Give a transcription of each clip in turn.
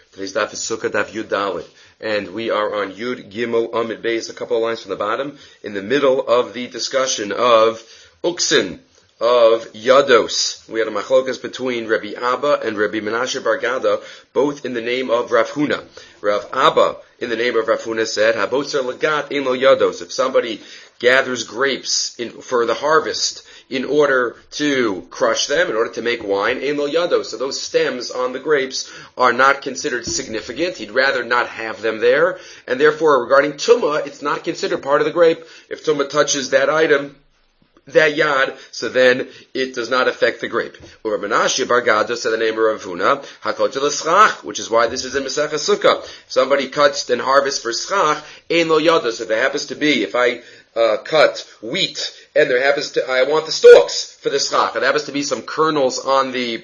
Today's daf is Sukkah daf Yud Dalet, and we are on Yud Gimel Amid Beis, a couple of lines from the bottom, in the middle of the discussion of Uksin, of Yados. We had a machlokas between Rabbi Abba and Rabbi Menashe Bar Gada, both in the name of Rav Huna. Rav Abba, in the name of Rav Huna, said, Habotzer Lagat Ein Lo Yados. If somebody gathers grapes for the harvest, in order to crush them, in order to make wine, ein lo yado. So those stems on the grapes are not considered significant. He'd rather not have them there. And therefore, regarding tumah, it's not considered part of the grape. If tumah touches that item, that yad, so then it does not affect the grape. Or Menashe Bar Gada said the name of Rav Huna, hakotel l'schach, which is why this is in Maseches Sukkah. If somebody cuts and harvests for schach, ein lo yado. So there happens to be, if I cut wheat, and I want the stalks for the schach, and there happens to be some kernels on the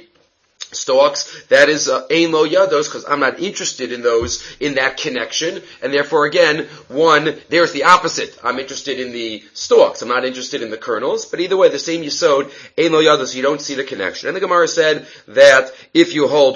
stalks, that is ein lo yados, because I'm not interested in those, in that connection, and therefore again, there's the opposite. I'm interested in the stalks, I'm not interested in the kernels, but either way, the same yisod, ein lo yados, you don't see the connection. And the Gemara said that if you hold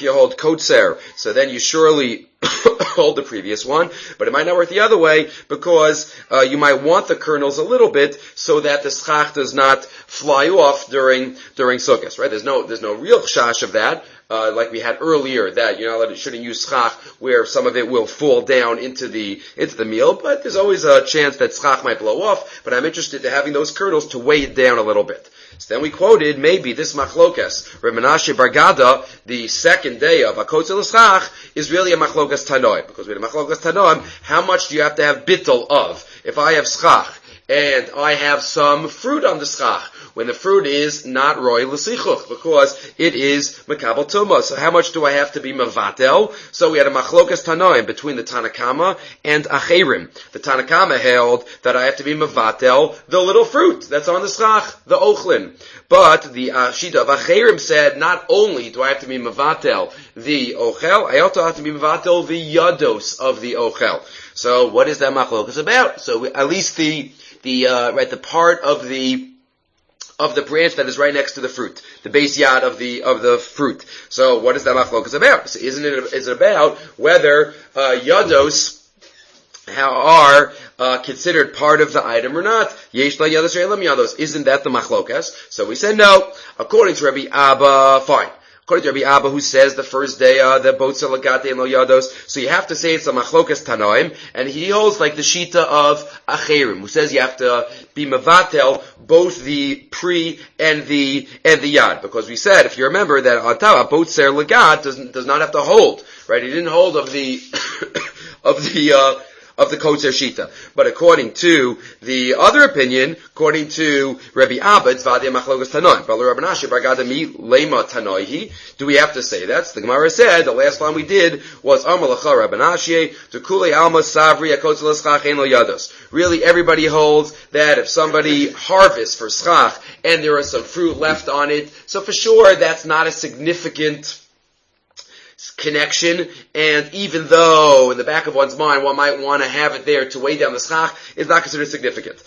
kotzer, so then you surely hold the previous one, but it might not work the other way, because you might want the kernels a little bit so that the schach does not fly off during Sukkot, right? There's no real chash of that, like we had earlier, that you shouldn't use schach where some of it will fall down into the meal, but there's always a chance that schach might blow off, but I'm interested in having those kernels to weigh it down a little bit. So then we quoted maybe this machlokas, Reb Menashe Bar Gada, the second day of Hakotzel L'Schach, is really a machlokas Tanoim, because with a machlokas Tanoim, how much do you have to have bittul of? If I have schach, and I have some fruit on the schach, when the fruit is not roy l'sichuch, because it is mekabel tumah. So how much do I have to be mevatel? So we had a machlokas tanoim between the Tanakama and Acherim. The Tanakama held that I have to be mevatel the little fruit that's on the schach, the ochlin. But the Shita of Acherim said, not only do I have to be mevatel the ochel, I also have to be mevatel the yados of the ochel. So what is that machlokas about? So at least the part of the branch that is right next to the fruit, the base yad of the fruit. So what is that machlokas about? So is it about whether yados are considered part of the item or not? Yesh la yados or elam yados. Isn't that the machlokas? So we said no. According to Rabbi Abba, fine. According to Rabbi Abba, who says the first day the botzer lagate and lo yados, so you have to say it's a machlokas tanoim, and he holds like the shita of Acherim, who says you have to be mevatel both the pre and the yad, because we said, if you remember, that on top botzer lagat does not have to hold, right? He didn't hold of the of the kotzer shita. But according to the other opinion, according to Rabbi Abba, it's vadia machlokas tanoim. But Rabbi Menashe Bar Gada mi lema tanoihi. Do we have to say that? So the Gemara said, the last line we did was Amalacha Rabbi Menashe, to kule alma savri akotzer l'schach ein lo yados. Really, everybody holds that if somebody harvests for schach and there is some fruit left on it, so for sure that's not a significant connection, and even though in the back of one's mind one might want to have it there to weigh down the schach, is not considered significant.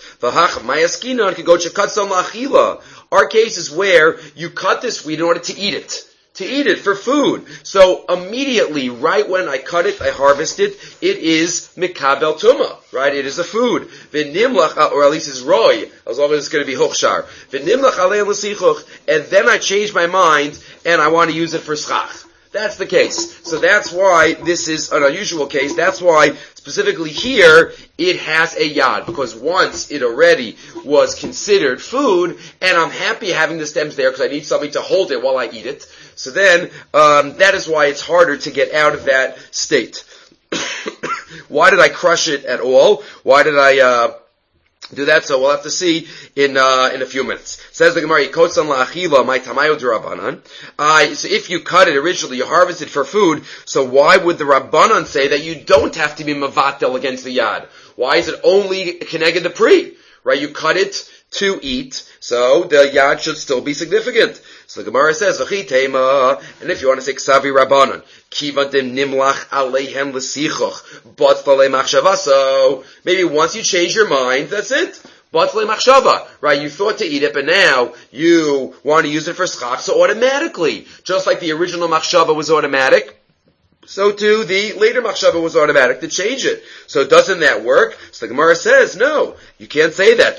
Our case is where you cut this wheat in order to eat it for food. So immediately, right when I cut it, I harvest it, it is mikabel tumah, right? It is a food. V'nimlach, or at least it's roy, as long as it's going to be hochshar. V'nimlach alei l'sichuch, and then I change my mind, and I want to use it for schach. That's the case. So that's why this is an unusual case. That's why specifically here it has a yad, because once it already was considered food, and I'm happy having the stems there because I need something to hold it while I eat it. So then that is why it's harder to get out of that state. Why did I crush it at all? Why did I do that? So we'll have to see in a few minutes. Says the Gemara, "Yikotsan la'achila, my tamayo d'Rabbanan." So if you cut it originally, you harvest it for food. So why would the Rabbanan say that you don't have to be mevatel against the yad? Why is it only keneged the pri? Right? You cut it to eat, so the yad should still be significant. So the Gemara says, and if you want to say ksavi Rabbanan, kivadim nimlach aleihem l'sichoch, but falei machshava. So maybe once you change your mind, that's it. But falei machshava, right? You thought to eat it, but now you want to use it for schach. So automatically, just like the original machshava was automatic, so too the later machshava was automatic to change it. So doesn't that work? So the Gemara says, no, you can't say that.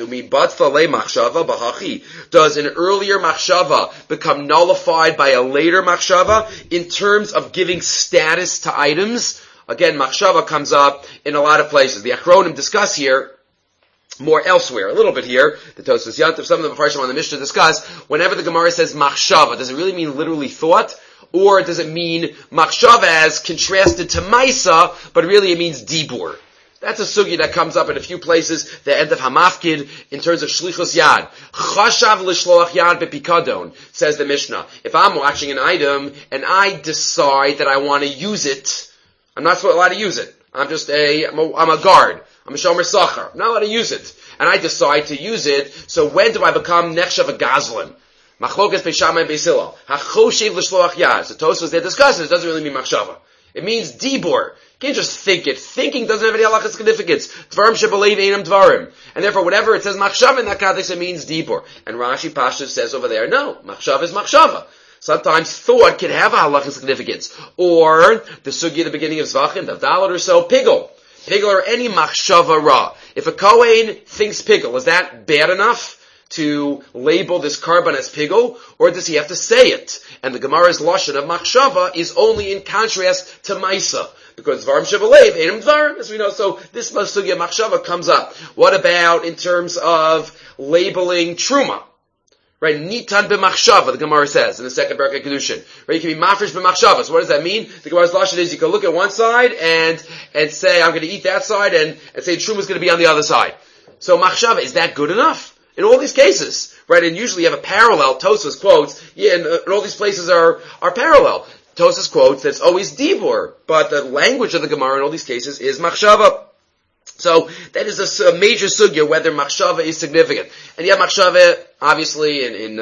Does an earlier machshava become nullified by a later machshava in terms of giving status to items? Again, machshava comes up in a lot of places. The Achronim discuss here more elsewhere, a little bit here. The Tosfos Yantav, some of the Mepharshim on the Mishnah discuss, whenever the Gemara says machshava, does it really mean literally thought? Or does it mean machshava as contrasted to maisa, but really it means dibur? That's a sugya that comes up in a few places, the end of Hamafkid, in terms of shlichus yad. Chashav l'shloach yad bepikadon, says the Mishnah. If I'm watching an item, and I decide that I want to use it, I'm not allowed to use it. I'm a guard. I'm a shomer sachar. I'm not allowed to use it. And I decide to use it, so when do I become nechshav a gazlan? Machlokas Beishama and Beisilo. Hachoshev l'shloach yad. So Tosfos there discusses, it doesn't really mean machshava. It means dibur. You can't just think it. Thinking doesn't have any halachic significance. Dvarim shebalev einam dvarim. And therefore, whatever it says machshava in that context, it means dibur. And Rashi Pashtus says over there, no, machshava is machshava. Sometimes thought can have a halachic significance. Or, the sugi at the beginning of Zvachim, the Dalet or so, pigel. Pigel or any machshava ra. If a Kohen thinks pigel, is that bad enough to label this carbon as pigel, or does he have to say it? And the Gemara's lashon of machshava is only in contrast to maisa, because dvarim shebalev einam dvarim, as we know. So this sugya machshava comes up. What about in terms of labeling truma? Right, nitan b'machshava, the Gemara says in the second parak of Kedushin. Right, you can be mafresh b'machshava. So what does that mean? The Gemara's lashon is you can look at one side and say I'm going to eat that side, and say truma is going to be on the other side. So machshava, is that good enough? In all these cases, right, and usually you have a parallel. Tosfos quotes, and all these places are parallel. Tosfos quotes, that's always dibur, but the language of the Gemara in all these cases is machshava. So that is a major sugya whether machshava is significant. And yet machshava, obviously, in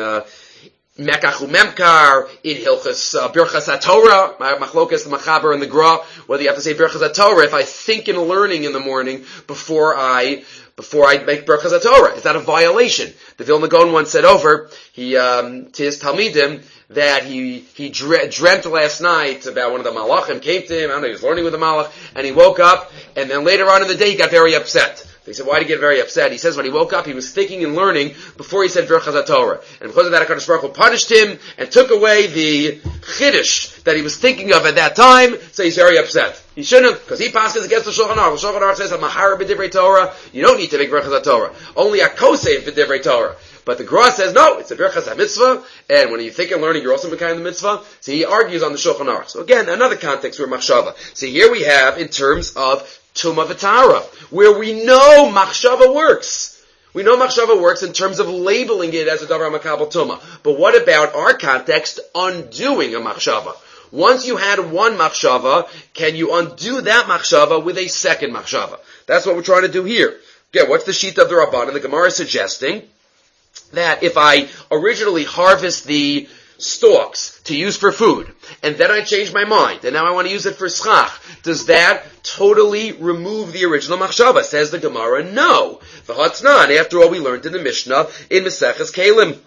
Mekach u'Memkar, in Hilchas Birchas HaTorah, Machlokas, the Machaber, and the Gra, whether you have to say Birchas HaTorah, if I think in learning in the morning before I make Birchas HaTorah. Is that a violation? The Vilna Gaon once said over, to his Talmidim, that he dreamt last night about one of the Malachim came to him, I don't know, he was learning with the Malach, and he woke up, and then later on in the day he got very upset. They said, why did he get very upset? He says when he woke up, he was thinking and learning before he said Birchas HaTorah. And because of that, HaKadosh Baruch Hu punished him and took away the chiddush that he was thinking of at that time, so he's very upset. He shouldn't, because he passes against the Shulchan Aruch. The Shulchan Aruch says, Mahara b'divrei Torah, you don't need to make Birchas HaTorah. Only a kosev b'divrei Torah. But the Gra says, no, it's a Birchas HaMitzvah, and when you think and learning, you're also becoming the mitzvah. So he argues on the Shulchan Aruch. So again, another context where machshava. So here we have, in terms of Tumah v'Tara, where we know machshava works. We know machshava works in terms of labeling it as a davar makabel tumah. But what about our context, undoing a machshava? Once you had one machshava, can you undo that machshava with a second machshava? That's what we're trying to do here. Again, what's the sheet of the Rabban? The Gemara is suggesting that if I originally harvest the stalks to use for food, and then I change my mind, and now I want to use it for schach, does that totally remove the original machshava? Says the Gemara, no. V'hatznan, after all we learned in the Mishnah, in Maseches Kelim.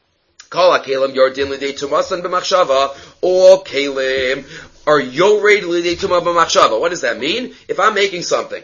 Kol ha-kelim yordin l'dei tumasan b'machshava, all kelim are yored l'dei tumah b'machshava. What does that mean? If I'm making something,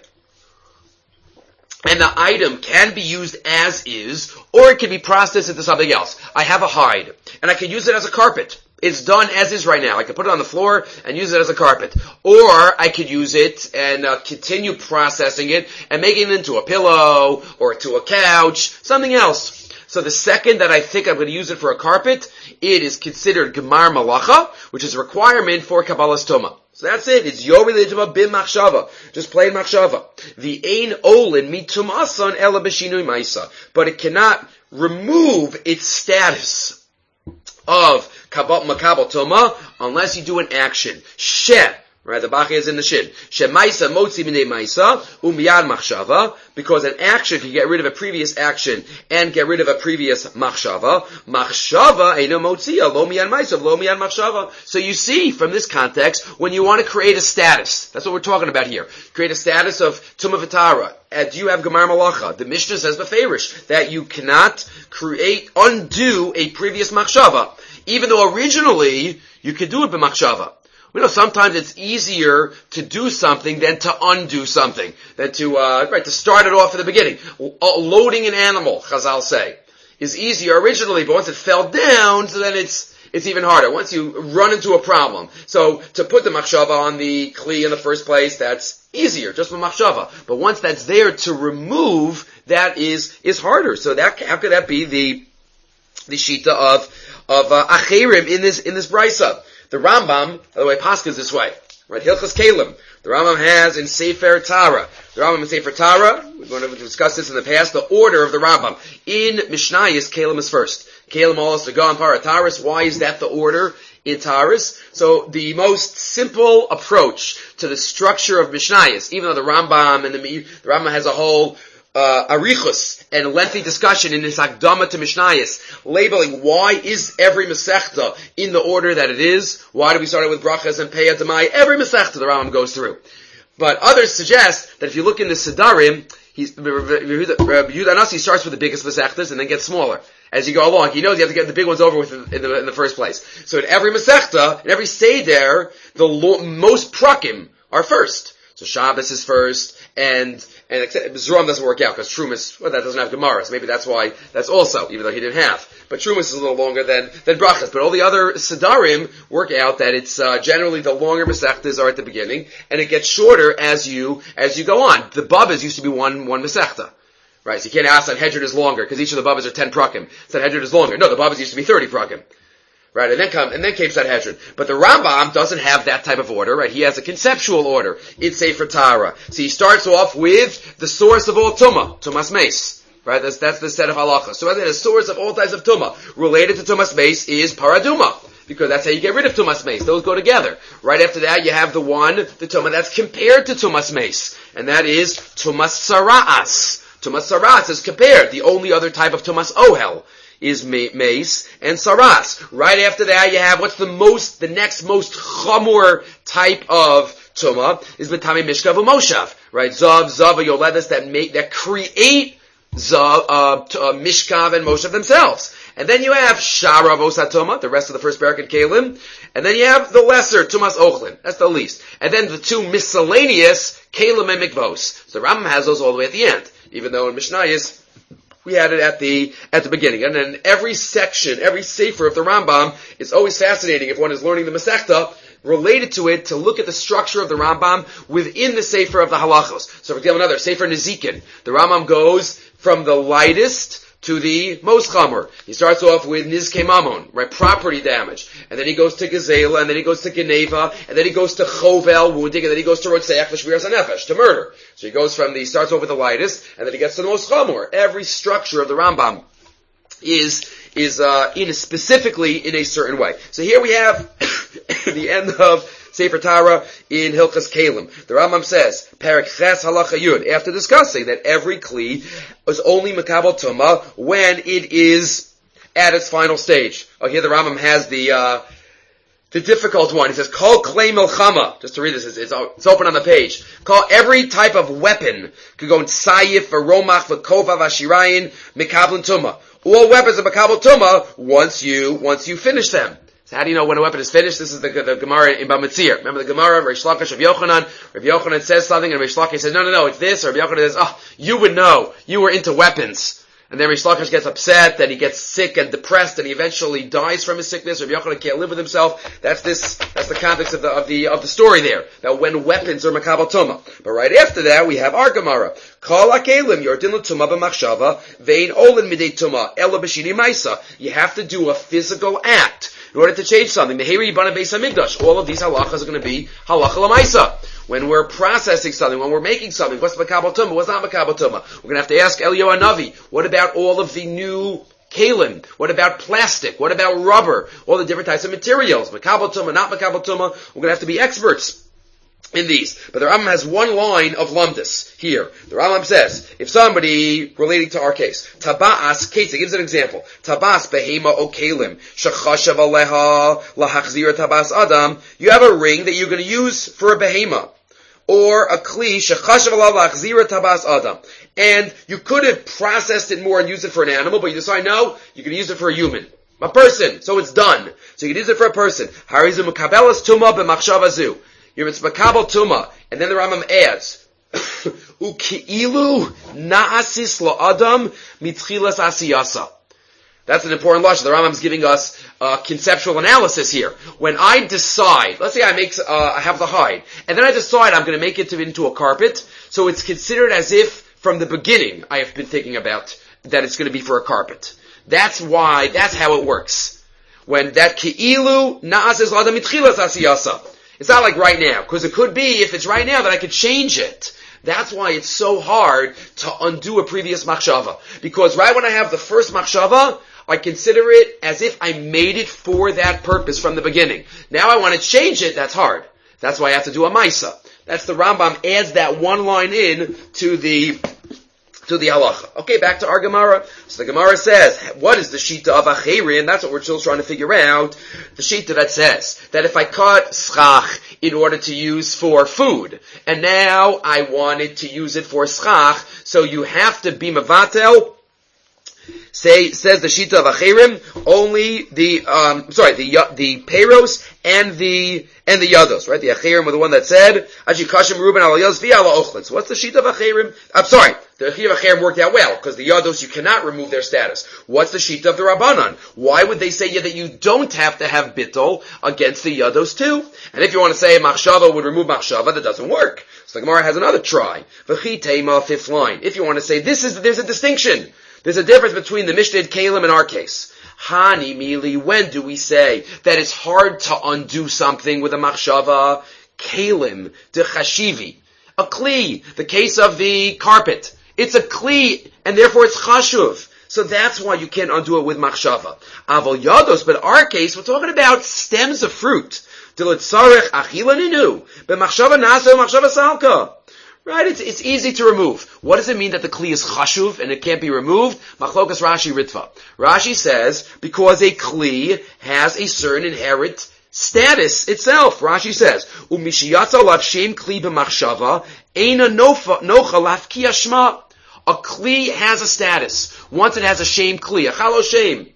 and the item can be used as is, or it can be processed into something else. I have a hide, and I can use it as a carpet. It's done as is right now. I can put it on the floor and use it as a carpet. Or I could use it and continue processing it and making it into a pillow or to a couch, something else. So the second that I think I'm going to use it for a carpet, it is considered gemar malacha, which is a requirement for Kabbalas Tumah. So that's it. It's Yom Elijama Bim Machshava. Just plain Machshava. The Ein Olin Mitum Asan Ela B'Shinui Maisa. But it cannot remove its status of Makabel Tumah unless you do an action. Right, the Bach is in the Shin. Maisa Motzi Minei Maisa Umiyad Machshava, because an action can get rid of a previous action and get rid of a previous Machshava. Machshava Eino Motzia Lo Miyad Maisa Lo Miyad Machshava. So you see from this context, when you want to create a status, that's what we're talking about here. Create a status of Tumah v'Tara. Do you have Gemar Malacha? The Mishnah says beferish that you cannot undo a previous Machshava, even though originally you could do it b'Machshava. We know sometimes it's easier to do something than to undo something, than to start it off at the beginning. Loading an animal, Chazal say, is easier originally, but once it fell down, so then it's even harder. Once you run into a problem. So to put the machshava on the kli in the first place, that's easier, just with machshava. But once that's there to remove, that is harder. So how could that be the shita of acherim in this brisa? The Rambam, by the way, paskas this way. Right, Hilchas Kalim. The Rambam has in Sefer Tara. The Rambam in Sefer Tara, we're going to discuss this in the past, the order of the Rambam. In Mishnayos, Kalim is first. Kalim also go on Parataris. Why is that the order in Taris? So the most simple approach to the structure of Mishnayos, even though the Rambam has a whole arichus and lengthy discussion in his Akdama to Mishnayos, labeling why is every Masechta in the order that it is. Why do we start it with brachas and peah demai? Every Masechta the Rambam goes through. But others suggest that if you look in the Sidarim, Yehuda Nasi starts with the biggest Masechtas and then gets smaller. As you go along, he knows you have to get the big ones over with in the first place. So in every Masechta, in every Seder, the most prakim are first. So Shabbos is first, and Zram doesn't work out because Trumas, that doesn't have Gemara, so maybe that's why that's also, even though he didn't have. But Trumas is a little longer than Brachas. But all the other Sidarim work out that it's generally the longer Masechtas are at the beginning, and it gets shorter as you go on. The Babas used to be one Masechta. Right, so you can't ask Sanhedrin is longer, because each of the Babas are 10 prakim. Sanhedrin is longer. No, the Babas used to be 30 prakim. Right, and then came Sanhedrin. But the Rambam doesn't have that type of order, right? He has a conceptual order in Sefer Tara. So he starts off with the source of all Tumah, Tumas Meis. Right, that's the set of halachas. So the source of all types of Tumah related to Tumas Meis is Paraduma. Because that's how you get rid of Tumas Meis. Those go together. Right after that, you have the Tumah that's compared to Tumas Meis. And that is Tumas Sara'as. Tumas Saras is compared. The only other type of Tumas Ohel is Meis and Saras. Right after that, you have the next most chamor type of Tumah is Matami Mishkav Moshav. Right? Zav, Yoledas that create Zav, Mishkav and Moshav themselves. And then you have Shara Vosatuma, the rest of the first parak in Kalim. And then you have the lesser, Tumas Ochlin. That's the least. And then the two miscellaneous, Kalim and Mikvos. So the Rambam has those all the way at the end. Even though in Mishnayos, we had it at the beginning. And then every section, every sefer of the Rambam, is always fascinating if one is learning the Masechta, related to it, to look at the structure of the Rambam within the sefer of the halachos. So for example, another, Sefer Nezikin. The Rambam goes from the lightest to the most chamor. He starts off with Nizkei Mamon, right, property damage. And then he goes to Gezela, and then he goes to Geneva, and then he goes to Chovel, wounding, and then he goes to Rotzeach, V'shviras HaNefesh, to murder. So he starts off with the lightest, and then he gets to the most chamor. Every structure of the Rambam is specifically in a certain way. So here we have the end of Sefer Tara in Hilchas Kalim. The Rambam says, Perek Ches Halacha Yud, after discussing that every Kli is only Makabel Tumah when it is at its final stage. Oh, here the Rambam has the difficult one. He says, Kol Klei Milchama. Just to read this, it's open on the page. Call every type of weapon, could go in Sayif, Romach, Vakova, Vashirayin, Makabel Tumah. All weapons of Makabel Tumah once you finish them. So how do you know when a weapon is finished? This is the Gemara in Bamitzir. Remember the Gemara, Reish Lakish of Yochanan. Rav Yochanan says something, and Reish Lakish says, no, it's this. Or Rav Yochanan says, you would know. You were into weapons. And then Reish Lakish gets upset, that he gets sick and depressed, and he eventually dies from his sickness. Rav Yochanan can't live with himself. That's the context of the story there. About when weapons are Makabel Tumah. But right after that, we have our Gemara. Kol HaKelim Yordin L'Tumah B'Machshava Vein Olin Midei Tumah Ela B'Shini Maisa. You have to do a physical act in order to change something. The Heri Yibana Beis HaMikdash. All of these halachas are going to be halacha l'maisa. When we're processing something, when we're making something, what's Makabel Tumah? What's not Makabel Tumah? We're going to have to ask Eliyahu Hanavi, what about all of the new kalim? What about plastic? What about rubber? All the different types of materials. Makabel Tumah, not Makabel Tumah. We're going to have to be experts in these. But the Rambam has one line of lumdus here. The Rambam says, if somebody, relating to our case, taba'as ketzik, gives an example, tabas behema o kalim, shechashav aleha lahachzira tabas adam, you have a ring that you're going to use for a behema, or a kli, shechashav aleha lahachzira tabas adam. And you could have processed it more and used it for an animal, but you decide, no, you can use it for a human. A person. So it's done. So you can use it for a person. Harizu mekabelas tuma b'machshava zu. You're makabel tuma. And then the Rambam adds, uki'ilu na'asis la'adam mitchilas asiyasa. That's an important lashon. The Rambam is giving us conceptual analysis here. When I decide, let's say I have the hide, and then I decide I'm going to make it into a carpet, so it's considered as if from the beginning I have been thinking about that it's going to be for a carpet. That's how it works. When that ki'ilu na'asis l'adam mitchilas asiyasa. It's not like right now, because it could be, if it's right now, that I could change it. That's why it's so hard to undo a previous machshava. Because right when I have the first machshava, I consider it as if I made it for that purpose from the beginning. Now I want to change it, that's hard. That's why I have to do a maisa. That's the Rambam adds that one line in to the halacha. Okay, back to our Gemara. So the Gemara says, what is the shita of Acheri? And that's what we're still trying to figure out. The shita that says that if I cut schach in order to use for food, and now I wanted to use it for schach, so you have to be mevatel. Says the shita of Acherim, only the peiros and the yados, right? The Acherim were the one that said, Aji kashim ruben ala yados vi ala ochlitz. What's the shita of Acherim? I'm sorry, the shita of Acherim worked out well, because the yados, you cannot remove their status. What's the shita of the Rabbanan? Why would they say that you don't have to have bittul against the yados too? And if you want to say machshava would remove machshava, that doesn't work. So the Gemara has another try. V'chi teima, fifth line. If you want to say there's a distinction. There's a difference between the Mishnah Kalim in our case. Hani mili, when do we say that it's hard to undo something with a machshava? Kalim, de chashivi. A kli, the case of the carpet. It's a kli, and therefore it's chashuv. So that's why you can't undo it with machshava. Aval yados, but in our case, we're talking about stems of fruit. Dilitzarech achila ninu, but machshava nasa, machshava salka. Right, it's easy to remove. What does it mean that the kli is chashuv and it can't be removed? Machlokas Rashi Ritva. Rashi says, because a kli has a certain inherent status itself. Rashi says, Umishiyatza lav shem kli b'machshava, eina nocha lafki ashma. A kli has a status. Once it has a shem kli, a chalo shem.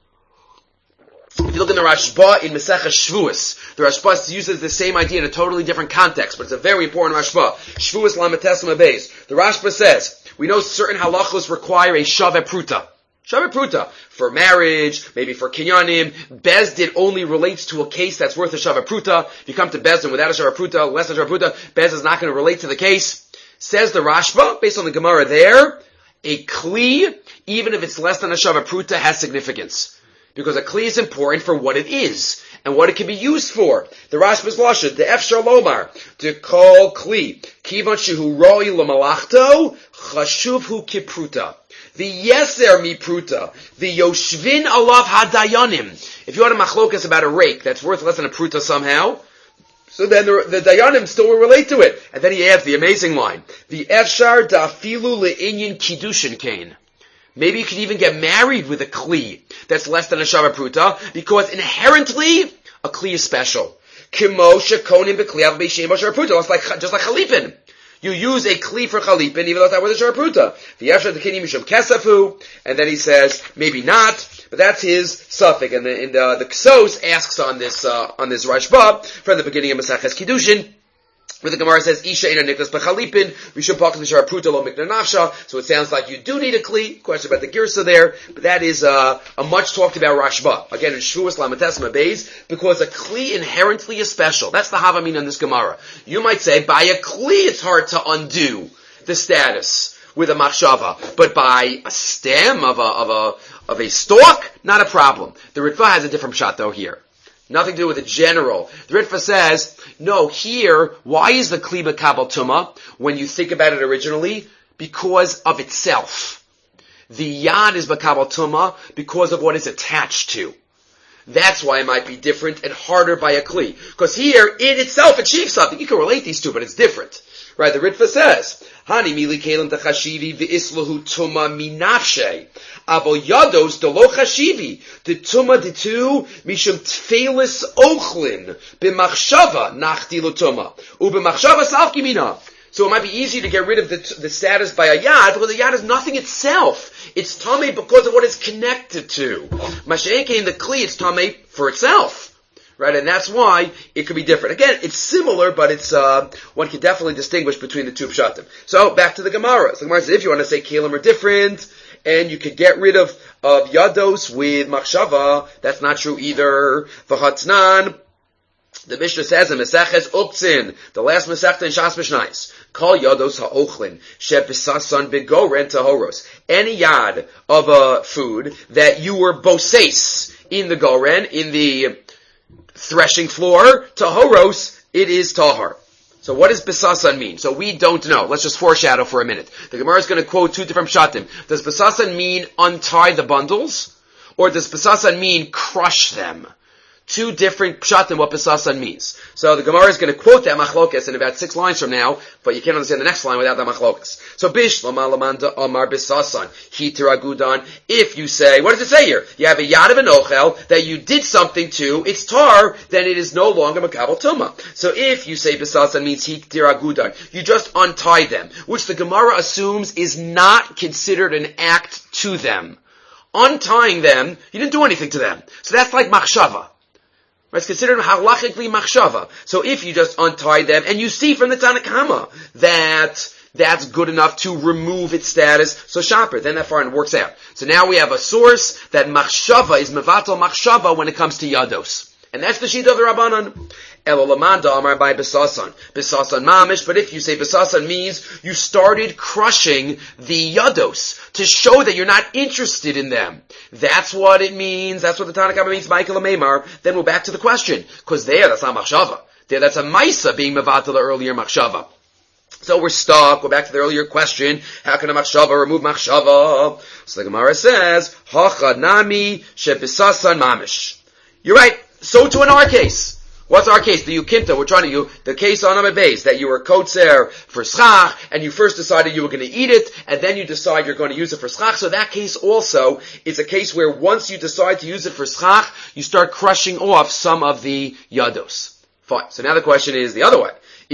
If you look in the Rashba in Maseches Shvuos, the Rashba uses the same idea in a totally different context, but it's a very important Rashba. Shvuos Lametes Mabeis. The Rashba says, we know certain halachos require a Shaveh Pruta. Shaveh Pruta. For marriage, maybe for kinyanim, Bezdin only relates to a case that's worth a Shaveh Pruta. If you come to Bezdin without a Shaveh Pruta, less than a Shaveh Pruta, Bezdin is not going to relate to the case. Says the Rashba, based on the Gemara there, a Kli, even if it's less than a Shaveh Pruta, has significance. Because a kli is important for what it is and what it can be used for. The Rashba's lashon, the efshar lomar, to call kli kivan shehu roi lamalachto chashuvhu kipruta. The yeser mi pruta, the yoshvin alav hadayanim. If you want a machlokas about a rake that's worth less than a pruta somehow, so then the dayanim still will relate to it. And then he adds the amazing line, the efshar dafilu le'inyin kiddushin kain. Maybe you can even get married with a kli that's less than a Shaveh Pruta, because inherently, a kli is special. Kimo shekonim b'kli b'shem Shaveh Pruta, just like chalipin. You use a kli for chalipin, even though it's not with a Shaveh Pruta. V'yafshar d'kinim mishum kesafu, and then he says, maybe not, but that's his suffix. And the Ksos asks on this Rashba, from the beginning of Maseches Kiddushin, where the Gemara says, Isha ina niklas b'chalipin, Rishon pakas l'shar pruta lo mikna nafsha. So it sounds like you do need a kli. Question about the girsa there, but that is a much talked about Rashba. Again, in Shvuos Lametes Mabeis, because a kli inherently is special. That's the Havamin on this Gemara. You might say, by a kli it's hard to undo the status with a machshava, but by a stem of a stalk, not a problem. The Ritva has a different shot though here. Nothing to do with the general. The Ritva says, no, here, why is the Kli B'Kabel Tumah when you think about it originally? Because of itself. The Yad is B'Kabel Tumah because of what is attached to. That's why it might be different and harder by a Kli. Because here, it itself achieves something. You can relate these two, but it's different. Right, the Ritva says, Hani mili kelim techashivi v'islahu tuma minafshe. Avo yados de lo chashivi. De tuma de tu mishum tfelis ochlin. B'machshava nachti lo tuma. U'b'machshava salki mina. So it might be easier to get rid of the status by a yad, because the yad is nothing itself. It's tamei because of what it's connected to. Masha'enke in the kli, it's tamei for itself. Right, and that's why it could be different. Again, it's similar, but it's one can definitely distinguish between the two pshatim. So back to the Gemara. So the Gemara says if you want to say kelim are different, and you could get rid of yados with machshava, that's not true either. V'hatznan, the Mishnah says in Meseches Uktzin, the last Masechta in Shas Mishnayos, Kol yados ha'ochlin shebisasan begoren tahoros. Any yad of a food that you were boses in the goren, in the threshing floor, tahoros, it is tahar. So what does besasan mean? So we don't know. Let's just foreshadow for a minute. The Gemara is going to quote two different pshatim. Does besasan mean untie the bundles? Or does besasan mean crush them? Two different pshatim what besasan means. So the Gemara is going to quote that machlokas in about 6 lines from now, but you can't understand the next line without that machlokas. So bishlama lamanda amar besasan hitiragudan. If you say, what does it say here? You have a yad of an ochel that you did something to, it's tar, then it is no longer makabel tuma. So if you say besasan means hitiragudan, you just untie them, which the Gemara assumes is not considered an act to them. Untying them, you didn't do anything to them. So that's like machshava. It's considered halachically machshava. So if you just untie them, and you see from the Tanakama that that's good enough to remove its status, so shaper, then that far works out. So now we have a source that machshava is mevatel machshava when it comes to yados. And that's the sheet of the Rabbanan. Elolamanda amar by besasan. Besasan mamish, but if you say besasan means you started crushing the yados to show that you're not interested in them. That's what it means. That's what the Tanakh means, Michael Meimar. Then we're back to the question. Because that's not machshava. That's a maisa being mevatel the earlier machshava. So we're stuck. We're back to the earlier question. How can a machshava remove machshava? So the Gemara says, Hacha nami shebesasan mamish. You're right. So too in our case. What's our case? The Yukimta, the case on Amud Beis, that you were kotzer for schach, and you first decided you were going to eat it, and then you decide you're going to use it for schach. So that case also is a case where once you decide to use it for schach, you start crushing off some of the yados. Fine. So now the question is the other way.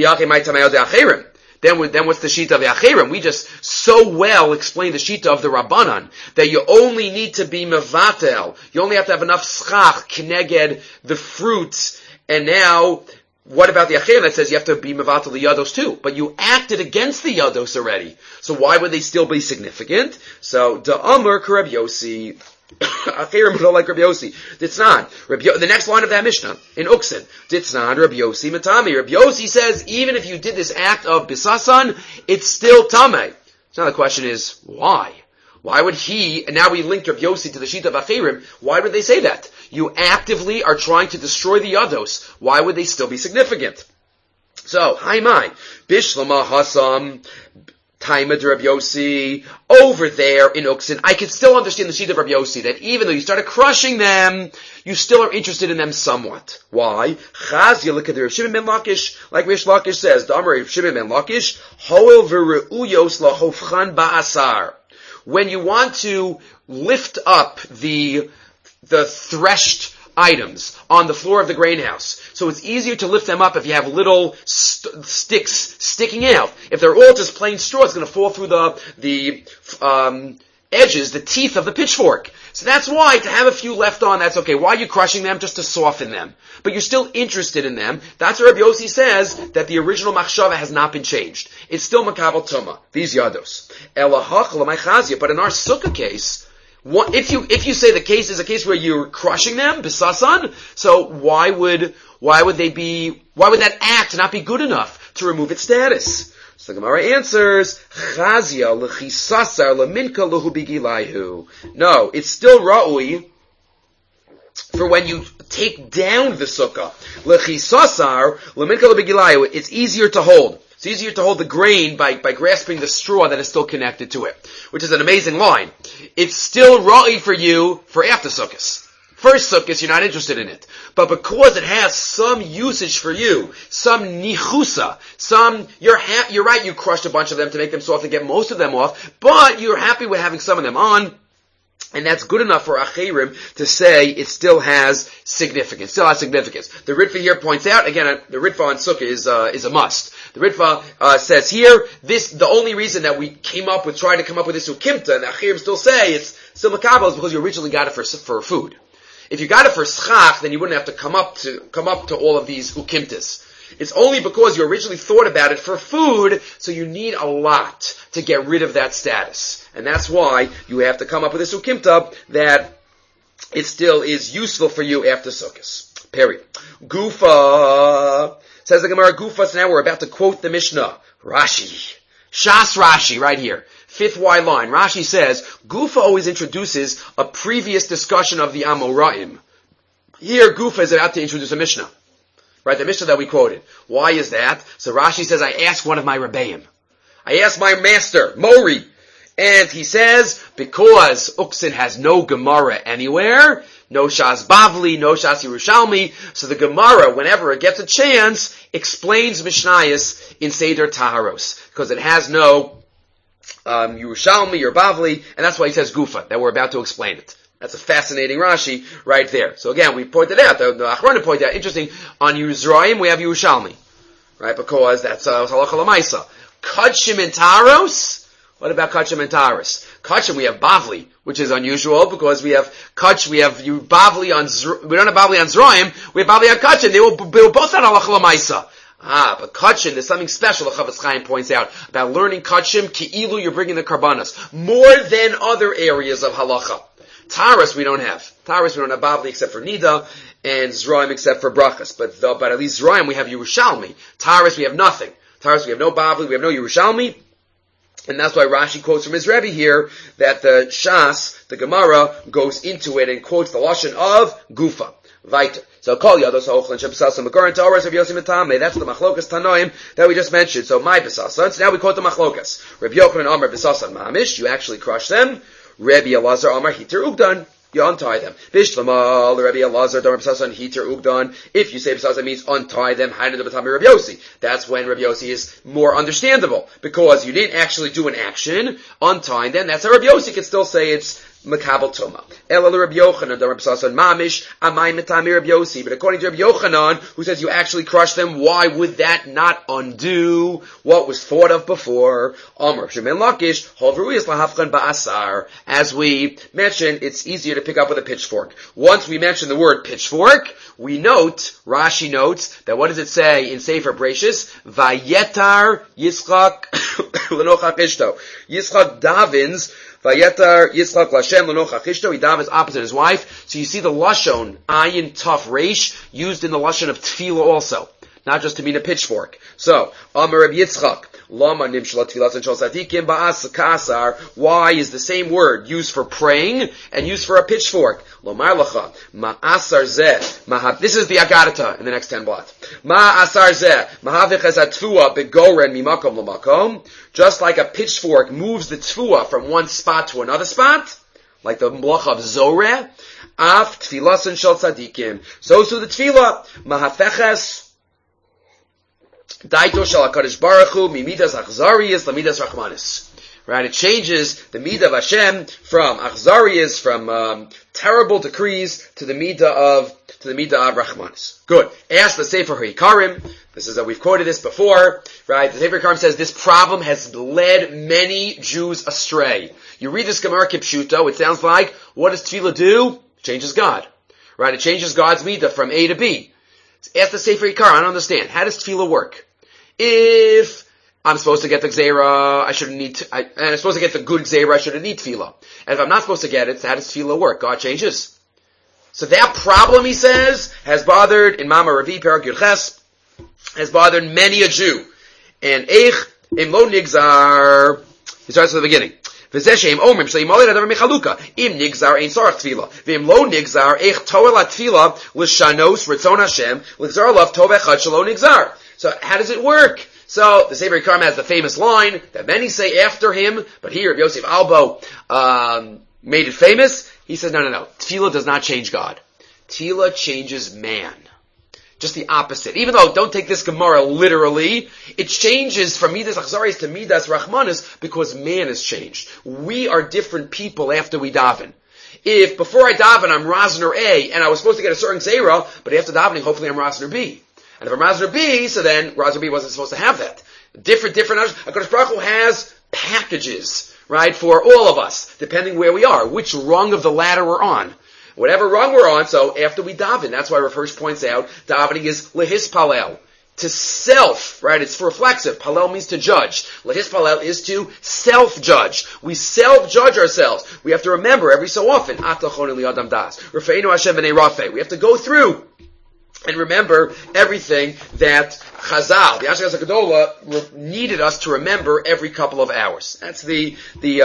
Then what's the shita of the acherim? We just so well explained the shita of the Rabbanan that you only need to be mevatel. You only have to have enough schach kneged the fruits. And now, what about the acherim that says you have to be mevatel the yados too? But you acted against the yados already. So why would they still be significant? So da'amar k'Reb Yossi. Acherim don't like Reb Yossi. Ditznan. The next line of that Mishnah in Uktzin. Ditznan Reb Yossi matami. Reb Yossi says even if you did this act of bisasan, it's still tamei. So now the question is why? Why would he? And now we linked Reb Yossi to the sheet of Acherim. Why would they say that? You actively are trying to destroy the yados. Why would they still be significant? So, Haimai, Bishlama Hasam, Taimad Reb Yossi, over there in Uktzin, I can still understand the sheet of Reb Yossi, that even though you started crushing them, you still are interested in them somewhat. Why? Chaz, you look at the Reb Shimon ben Lakish, like Rish Lakish says, Damar Reb Shimon ben Lakish, Hoel v're'uyos lahofchan ba'asar. When you want to lift up the threshed items on the floor of the grain house. So it's easier to lift them up if you have little sticks sticking out. If they're all just plain straw, it's going to fall through the edges, the teeth of the pitchfork. So that's why to have a few left on, that's okay. Why are you crushing them? Just to soften them. But you're still interested in them. That's what Rabbi Yossi says, that the original machshava has not been changed. It's still makabel tuma, these yados. But in our sukkah case, if you say the case is a case where you're crushing them, bisasan, so why would that act not be good enough to remove its status? So the Gemara answers, Chazia l'chisasar l'minka l'hu bigilayhu. No, it's still ra'ui for when you take down the sukkah. L'chisasar l'minka l'hu bigilayhu. It's easier to hold. It's easier to hold the grain by grasping the straw that is still connected to it, which is an amazing line. It's still ra'i for you for after sukkahs. First sukkahs, you're not interested in it. But because it has some usage for you, some nichusa, you're right, you crushed a bunch of them to make them soft and get most of them off, but you're happy with having some of them on. And that's good enough for Achirim to say it still has significance. The Ritva here points out, again, the Ritva on Sukkah is a must. The Ritva says here, the only reason that we tried to come up with this Ukimta, and the Achirim still say it's still Makabel, is because you originally got it for food. If you got it for schach, then you wouldn't have to come up to all of these Ukimtas. It's only because you originally thought about it for food, so you need a lot to get rid of that status. And that's why you have to come up with this ukimta that it still is useful for you after Sukkot. Period. Gufa. Says the Gemara, Gufa, so now we're about to quote the Mishnah. Rashi. Shas Rashi, right here. Fifth Y line. Rashi says, Gufa always introduces a previous discussion of the Amoraim. Here, Gufa is about to introduce a Mishnah. Right, the Mishnah that we quoted. Why is that? So Rashi says, I asked one of my Rebbeim. I asked my master, Mori. And he says, because Uksin has no Gemara anywhere, no Shas Bavli, no Shas Yerushalmi, so the Gemara, whenever it gets a chance, explains Mishnayos in Seder Taharos. Because it has no Yerushalmi or Bavli, and that's why he says Gufa, that we're about to explain it. That's a fascinating Rashi right there. So again, we pointed out, the Achrona pointed out, interesting, on Yuzraim we have Yerushalmi. Right, because that's Halacha L'Maisa. Kachim and Taros, what about Kachim and Taros? Kachim we have Bavli, which is unusual because we have Bavli on, we don't have Bavli on Zraim, we have Bavli on Kachim, they were both on Halacha L'Maisa. But Kachim, there's something special, the Chavetz Chaim points out, about learning Kachim, Ki'ilu, you're bringing the Karbanas, more than other areas of Halacha. Taras we don't have. Taras we don't have Bavli except for Nida, and Zraim except for Brachas. But at least Zraim we have Yerushalmi. Taras we have nothing. Taras we have no Bavli, we have no Yerushalmi. And that's why Rashi quotes from his Rebbe here, that the Shas, the Gemara, goes into it and quotes the Lashon of Gufa. Weiter. So Kol Yados Ha'ochlin Sheb'sasa Megarin Ta'oras of Yosim Etameh. That's the Machlokas Tanoim that we just mentioned. So my B'sasa. So now we quote the Machlokas. Rabbi Yochanan Amar B'sasa Mamish. You actually crush them. Rabbi Elazar Amar Hiter Ugdan. You untie them. Bishlamal, Rabbi Elazar, Damar B'sasan, Hiter Ugdan. If you say B'sasan means untie them, Hainu de B'tami Rabbi Yossi. That's when Rabbi Yossi is more understandable. Because you didn't actually do an action, untying them. That's how Rabbi Yossi can still say it's Makabel Toma. Elal Rabbi Yochanan, Damar B'sasan, Mamish, Amai Metami Rabbi Yossi. But according to Rabbi Yochanan, who says you actually crush them, why would that not undo what was thought of before? Amr, Shemen Lakish, Hovruis Lahafkan Ba'asar. As we mentioned, it's easier to pick up with a pitchfork. Once we mention the word pitchfork, we note, Rashi notes, that what does it say in Sefer Bereshis? Vayetar Yitzchak L'nochach Ishto. Yitzchak davens, Vayetar Yitzchak Lashem L'nochach Ishto. He davens opposite his wife. So you see the Lashon, Ayin Taf Reish, used in the Lashon of Tefillah also. Not just to mean a pitchfork. So, Amar Reb Yitzchak, Lama Nimshla Tfilas and Shal Sadikim Ba'as Kasar. Why is the same word used for praying and used for a pitchfork? Lomar Lacha, Ma'asar Zeh, this is the Agadata in the next 10 blot. Ma'asar Zeh, Mahavich as a Tfua Begoren Mimakom Lamakom. Just like a pitchfork moves the Tfua from one spot to another spot, like the Mlach of Zoreh, Af Tfilas and Shal Sadikim. So the Tfilah, Mahafeches, Daito shel HaKadosh Baruch Hu mimidas achzariyas lamidas rachmanis. Right? It changes the midah of Hashem from achzariyas, from terrible decrees, to the midah of rachmanis. Good. Ask the Sefer HaIkarim. This is we've quoted this before. Right? The Sefer HaIkarim says this problem has led many Jews astray. You read this Gemara Kipshuto, it sounds like, what does Tefillah do? It changes God. Right? It changes God's midah from A to B. Ask the Sefer HaIkarim. I don't understand. How does Tefillah work? If I'm supposed to get the Gzeira, and I'm supposed to get the good Gzeira, I shouldn't need Tefillah. And if I'm not supposed to get it, how does Tefillah work? God changes. So that problem, he says, has bothered, in Mama Ravi, Perak Yurches, has bothered many a Jew. And Eich, Im Lo Nigzar, he starts at the beginning. V'zeh omrim shleim oled adavar mechaluka. Im nigzar ein sorach tefillah. V'im lo nigzar eich toel ha-tefillah l'shanos ritzon Hashem l'gzar alav tov echad shelo nigzar. So how does it work? So the Sefer HaIkarim has the famous line that many say after him, but here Yosef Albo made it famous. He says, no. Tefillah does not change God. Tefillah changes man. Just the opposite. Even though, don't take this Gemara literally, it changes from Midas Achzaris to Midas Rachmanis because man has changed. We are different people after we daven. if before I daven I'm Razner A, and I was supposed to get a certain Gzeira, but after davening, hopefully I'm Razner B. And if I'm Razner B, so then Razner B wasn't supposed to have that. Different, HaKadosh Baruch Hu has packages, right, for all of us, depending where we are, which rung of the ladder we're on. Whatever rung we're on, so after we daven, that's why Rav Hirsch points out, davening is lehispalel, to self, right? It's reflexive. Palel means to judge. Lehispalel is to self-judge. We self-judge ourselves. We have to remember every so often, Atachon li Adam Das, Rafeinu Hashem b'nei Rafe. We have to go through and remember everything that Chazal, the Ashkenaz HaGedola, needed us to remember every couple of hours. That's as the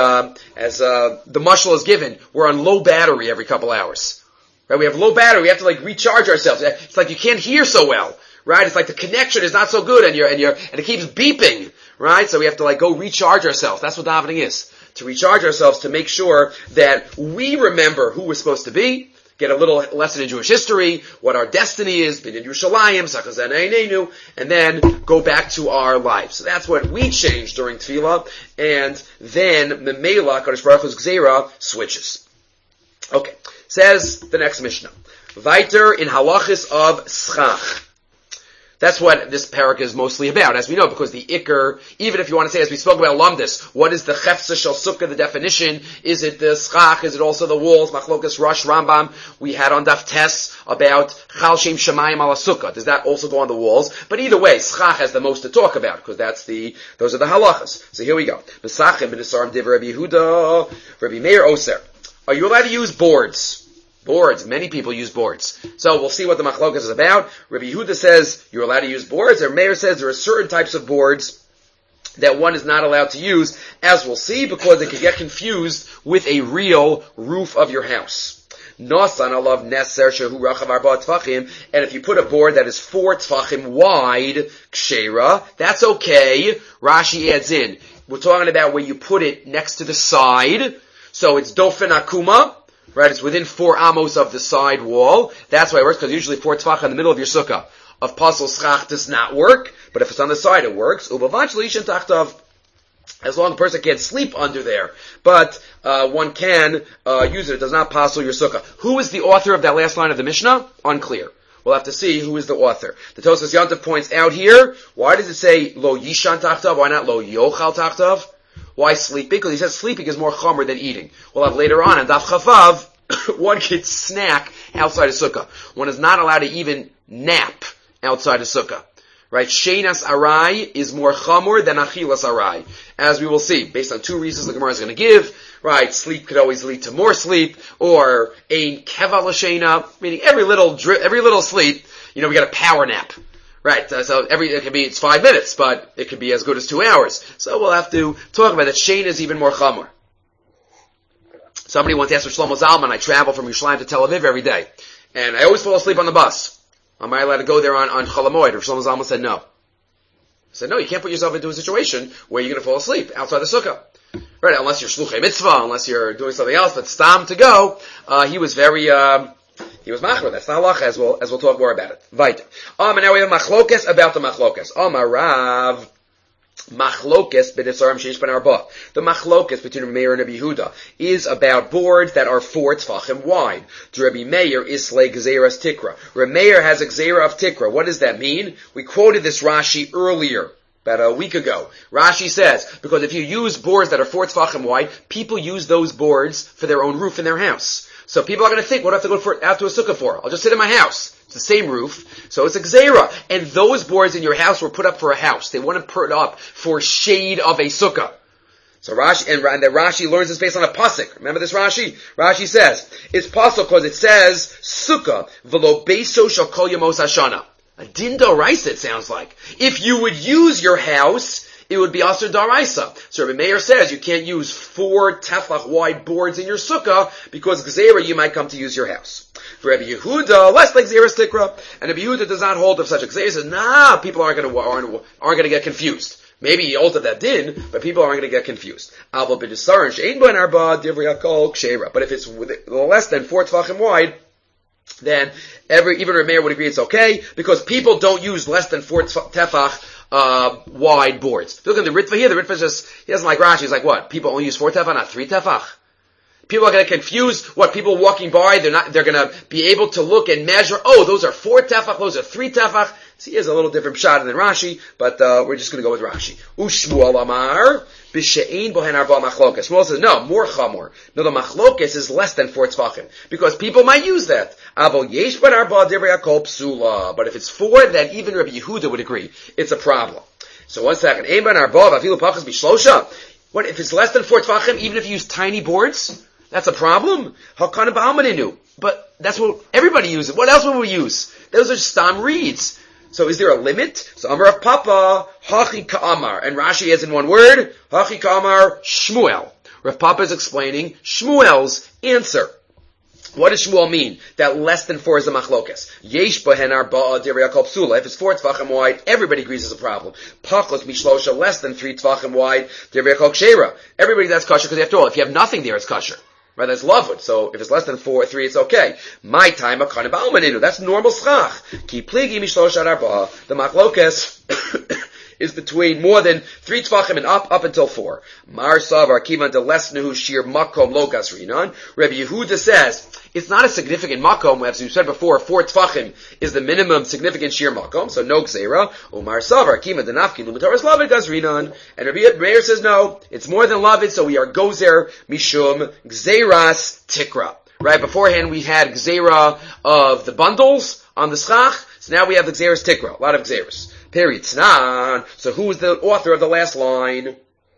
mashal is given, we're on low battery every couple hours. Right? We have low battery, we have to recharge ourselves. It's like you can't hear so well. Right? It's like the connection is not so good and it keeps beeping. Right? So we have to go recharge ourselves. That's what davening is. To recharge ourselves, to make sure that we remember who we're supposed to be, get a little lesson in Jewish history, what our destiny is, Binyan Yerushalayim, Sachazan Einenu, and then go back to our lives. So that's what we change during Tefillah, and then Memela, Kadosh Baruch Hu's Gzeira, switches. Okay, says the next Mishnah. Weiter in halachis of schach. That's what this parak is mostly about, as we know, because the ikr, even if you want to say, as we spoke about Lamdis, what is the chefza shel sukkah, the definition? Is it the schach? Is it also the walls? Machlokas Rosh Rambam, we had on Daf Tes about chal shem shemayim ala sukkah. Does that also go on the walls? But either way, schach has the most to talk about, because those are the halachas. So here we go. Mesachim b'nesarim div Rabbi Yehuda, Rabbi Meir Oser. Are you allowed to use boards? Boards. Many people use boards. So we'll see what the machlokas is about. Rabbi Yehuda says you're allowed to use boards, and Meir says there are certain types of boards that one is not allowed to use, as we'll see, because it can get confused with a real roof of your house. Nasan alav neser shehu rachav arba tfachim, and if you put a board that is 4 tfachim wide, kshera, that's okay. Rashi adds in, we're talking about where you put it next to the side, so it's dofen akuma, right, it's within 4 amos of the side wall. That's why it works, because usually 4 tefach in the middle of your sukkah of pasel schach does not work, but if it's on the side, it works. Ubavach leishin tachtav, as long as a person can't sleep under there, but one can use it. It does not pasel your sukkah. Who is the author of that last line of the Mishnah? Unclear. We'll have to see who is the author. The Tosfos Yontif points out here, why does it say lo yishan tachtav? Why not lo yochal tachtav? Why sleeping? Because he says sleeping is more chomer than eating. We'll have later on Daf Chavav, one can snack outside of sukkah. One is not allowed to even nap outside of sukkah. Right? Sheinas arai is more chomer than achilas arai. As we will see, based on 2 reasons the Gemara is going to give. Right? Sleep could always lead to more sleep, or ein keva l'sheina, meaning every little sleep, we got a power nap. Right, so it's 5 minutes, but it could be as good as 2 hours. So we'll have to talk about that. Shein is even more chamor. Somebody once asked for Shlomo Zalman, I travel from Yerushalayim to Tel Aviv every day, and I always fall asleep on the bus. Am I allowed to go there on Chol HaMoed? Or Shlomo Zalman said no. He said, no, you can't put yourself into a situation where you're going to fall asleep outside the sukkah. Right, unless you're shluchei mitzvah, unless you're doing something else, but stam to go, he was very, he was machmer. That's the halacha, as we'll talk more about it. Vayt. And now we have machlokas about the machlokas. Rav machlokas b'nesarim sheish ben arba. The machlokas between Meir and Rabbi Yehuda is about boards that are 4 tfachim wide. To Rabbi Meir islay gzeiras tikra. Rabbi Meir has a gzeira of tikra. What does that mean? We quoted this Rashi earlier, about a week ago. Rashi says, because if you use boards that are 4 tfachim wide, people use those boards for their own roof in their house. So people are going to think, what do I have to go out to a sukkah for? I'll just sit in my house. It's the same roof. So it's a gzeira. And those boards in your house were put up for a house. They weren't put up for shade of a sukkah. So Rashi, and that Rashi learns this based on a pasuk. Remember this Rashi? Rashi says, it's pasuk because it says, sukkah, v'lo beiso shel kol yamos hashana. A din d'oraisa, it sounds like. If you would use your house, it would be Asur Daraisa. So Rabbi Meir says you can't use 4 tefach wide boards in your sukkah because Gzeira you might come to use your house. For Rabbi Yehuda, less like Gzeira Stikra, and Rabbi Yehuda does not hold of such a Gzeira. He says, people aren't going to get confused. Maybe he altered that din, but people aren't going to get confused. But if it's less than 4 tefachim wide, then even Rabbi Meir would agree it's okay, because people don't use less than 4 tefach wide boards. Look at the Ritva here. The Ritva he doesn't like Rashi. He's like, what? People only use 4 tefach, not 3 tefach? People are going to confuse what people walking by. They're going to be able to look and measure. Oh, those are 4 tefach. Those are 3 tefach. See, here's a little different shot than Rashi, but we're just going to go with Rashi. Ushmuel Amar b'she'ein bohen arba machlokas. Shmuel says no, more chamor. No, the machlokas is less than 4 tefachim because people might use that. Avol yesh ben arba divrei hakol psula. But if it's 4, then even Rabbi Yehuda would agree it's a problem. So 1 second. Ein ben arba v'afilu pachas b'shlosha. What if it's less than 4 tefachim? Even if you use tiny boards, that's a problem. Hakana ba'amaninu. But that's what everybody uses. What else would we use? Those are stam reeds. So is there a limit? So Amar of Papa, Hachi Ka'amar. And Rashi has in one word, Hachi Ka'amar, Shmuel. Rav Papa is explaining Shmuel's answer. What does Shmuel mean? That less than 4 is a machlokas. Yesh bohen arba'a divrei hakol psula. If it's 4 tvachim wide, everybody agrees it's a problem. Pachos mishlosha, less than 3 tvachim wide, divrei hakol kshera. Everybody that's kosher, because after all, if you have nothing there, it's kosher. Right, that's lovud. So if it's less than 4, 3, it's okay. My time, akana ba'almaninu. That's normal schach. Ki pligi mishlosha arba'a. The machlokas is between more than 3 tvachim and up until 4. Mar savar kivan de lesnehu shir makom lokas rinan. Rabbi Yehuda says it's not a significant makom. As we said before, 4 tvachim is the minimum significant shir makom, so no gzeira. Umar savar kivan de nafkin lumataras lavid gazrinan. And Rabbi Meir says no, it's more than lavid, so we are gozer mishum gzeiras tikra. Right, beforehand we had gzeira of the bundles on the schach, so now we have the gzeiras tikra, a lot of gzeiras. Period. So who is the author of the last line?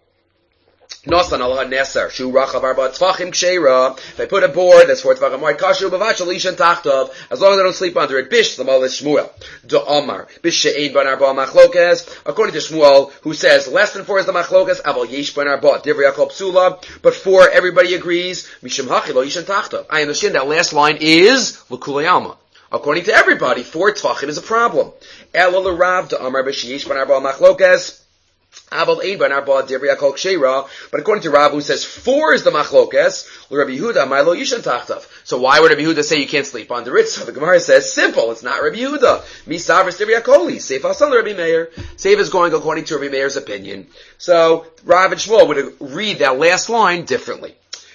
Nosan Allah Neser. Shu Rachav Arba Tvachim Ksheira. If I put a board that's 4 Tvachim wide, Kashu Bavachal Ishan Tachtov. As long as I don't sleep under it. Bish Lamal Shmuel. Do Omar. Bish She'ein Ban Arba Machlokas. According to Shmuel, who says less than 4 is the Machlokas. Aval Yesh Ban Arba Divrei Hakol Psula. But 4 everybody agrees. Mishim Hachilo Ishan Tachtov. I understand that last line is L'Kulei Alma. According to everybody, 4 tvachim is a problem. Ela l'Rav d'Amar b'sheyesh ban arba machlokas, aval ein ban arba divrei hakol kshera. But according to Rav, who says 4 is the machlokas, l'Rabbi Yehuda ma'lo yishan tachtav. So why would Rabbi Yehuda say you can't sleep under it? So the Gemara says simple. It's not Rabbi Yehuda. Misavris divrei hakoli. Seif asan Rabbi Meir. Seif is going according to Rabbi Meir's opinion. So Rav and Shmuel would read that last line differently.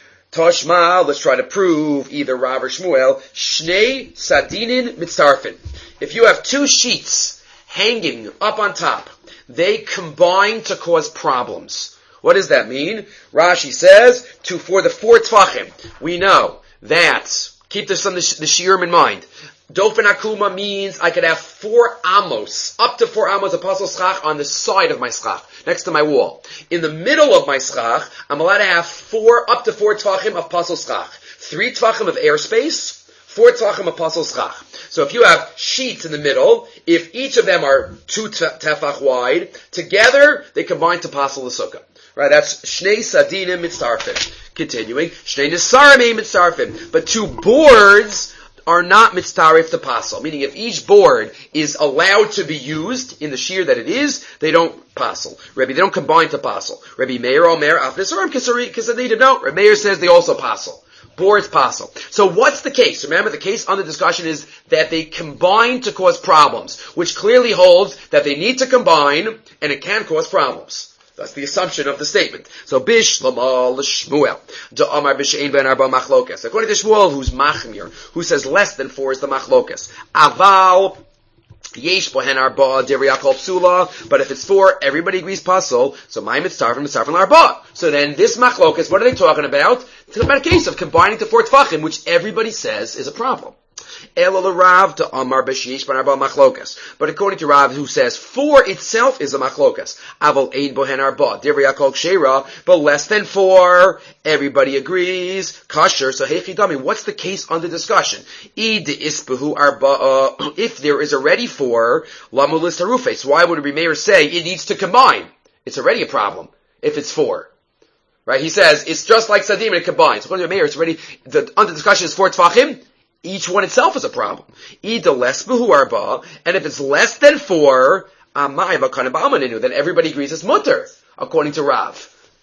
Toshma, let's try to prove either Rav or Shmuel. Shnei sadinin mitzarfin. If you have 2 sheets hanging up on top, they combine to cause problems. What does that mean? Rashi says, for the 4 tvachim, we know that, keep this on the shiurim in mind, Dofen Akuma means I could have 4 amos, up to 4 amos of pasol schach on the side of my schach, next to my wall. In the middle of my schach, I'm allowed to have up to 4 tvachim of pasol schach. 3 tvachim of airspace, 4 tvachim of pasol schach. So if you have sheets in the middle, if each of them are 2 tefach wide, together they combine to pasol the sukkah. Right, that's Shnei Sadinim Mitzarfim. Continuing, Shnei Nesarim Mitzarfim. But 2 boards are not mitzarif to pasel, meaning if each board is allowed to be used in the shear that it is, they don't pasel. They don't combine to pasel. Rabbi Meir Omer Afnesarim Kisadidim. No, Rabbi Meir says they also pasel. Boards pasel. So what's the case? Remember, the case under discussion is that they combine to cause problems, which clearly holds that they need to combine and it can cause problems. That's the assumption of the statement. So Bish Lamal Shmuel. Da'amar B'she'ein ben arba machlokas. According to Shmuel, who's machmir, who says less than 4 is the machlokas. Aval Yesh bohen arba divrei hakol psula. But if it's 4, everybody agrees pasol. So my mitzarfim arba. So then this machlokas, what are they talking about? It's about a case of combining to 4 tvachim, which everybody says is a problem. Ela Rav to Amar b'sheyesh ban arba machlokas. But according to Rav, who says 4 itself is a machlokas. Aval ein bohen arba divrei hakol kshera. But less than 4, everybody agrees. Kasher. So heichidami. What's the case under discussion? Id isbehu arba. If there is already 4, lamulis tarufes. Why would Rabbi Meir say it needs to combine? It's already a problem if it's 4. Right? He says it's just like sadim and it combines. According to Rabbi Meir, it's already under discussion is 4 tvachim. Each one itself is a problem. Ida less behu arba, and if it's less than 4, then everybody agrees it's mutter, according to Rav.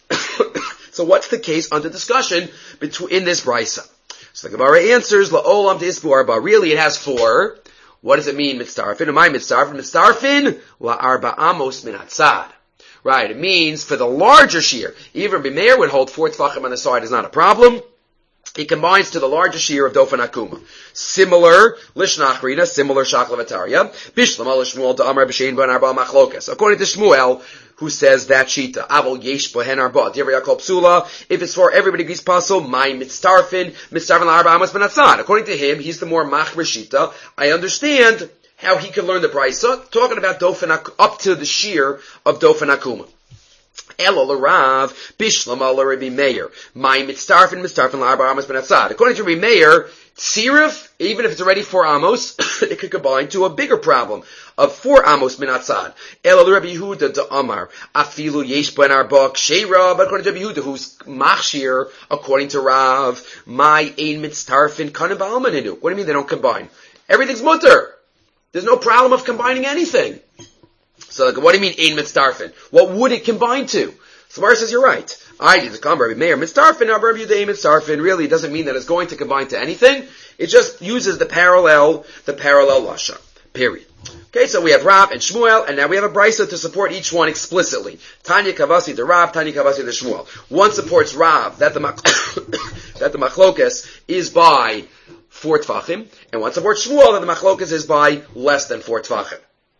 So what's the case under discussion in this brisa? So the Gemara answers, la'olam de'isbu arba. Really, it has 4. What does it mean, mitzarfin? Am I mitzarfin? Mitzarfin la'arba amos min hatzad. Right, it means for the larger shear. Even Rabbi Meir would hold 4 tvachim on the side is not a problem. he combines to the largest shear of Dofen Akuma. Similar, Lishnachrina, similar Shaklavataria. Bishlam al Shmuel to Amar B'Shein Ben Arba Machlokas. According to Shmuel, who says that Shita, Avol Yesh Bohen Arba, Divrei Yaakov Psula, if it's for everybody agrees puzzle, my Mitztarfin L'Arba Amos Ben Atzad. According to him, he's the more Machmer Shita. I understand how he can learn the Brisa, talking about Dofen up to the shear of Dofen Akuma. Elo l'Rav, Bishlam al Rabbi Meir. My mitzarfin l'Arba Amos ben Atzad. According to Rabbi Meir, tzirif, even if it's already 4 amos, it could combine to a bigger problem of 4 amos ben Atzad. Elo l'Rabbi Yehuda de Amar, afilu yesh ben Arba k'sheira. But according to Rabbi Yehuda, who's machshir, according to Rav, my ein mitzarfin kanem ba'almaninu. What do you mean they don't combine? Everything's mutter. There's no problem of combining anything. So, like, what do you mean, ein mitzdarfin? What would it combine to? So, Mar says, you're right. I did the come, Rabbi Meir, mitzdarfin, Rabbi Yehuda, mitzdarfin. Really, it doesn't mean that it's going to combine to anything. It just uses the parallel lashon. Period. Okay, so we have Rav and Shmuel, and now we have a brisa to support each one explicitly. Tanya Kavasi to Rav, Tanya Kavasi to Shmuel. One supports Rav, that the machlokas is by 4 tfachim, and one supports Shmuel, that the machlokas is by less than 4 tfachim.